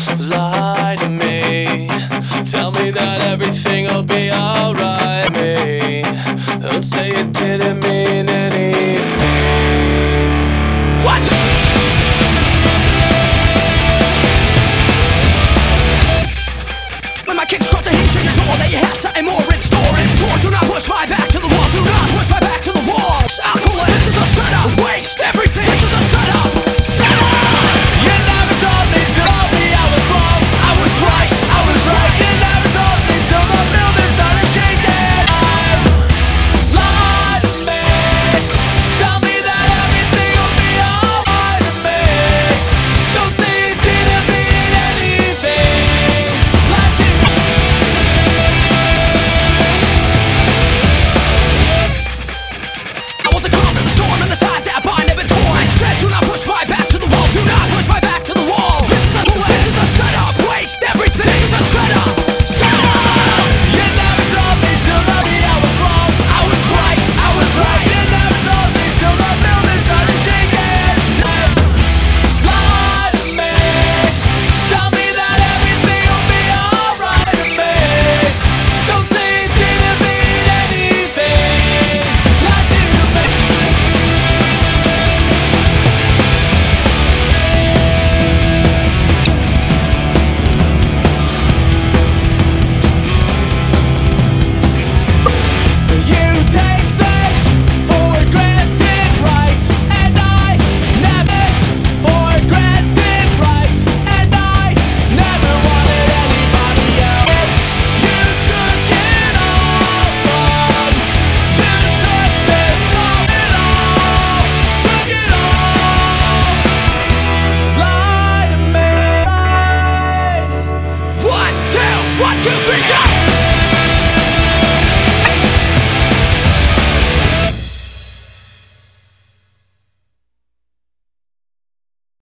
lie to me. Tell me that everything'll be alright. Me, don't say it didn't mean anything. What? When my kids cross a hinge at your door, they had something more in store. Implore, do not push my back to the wall. Do not push my back to the wall.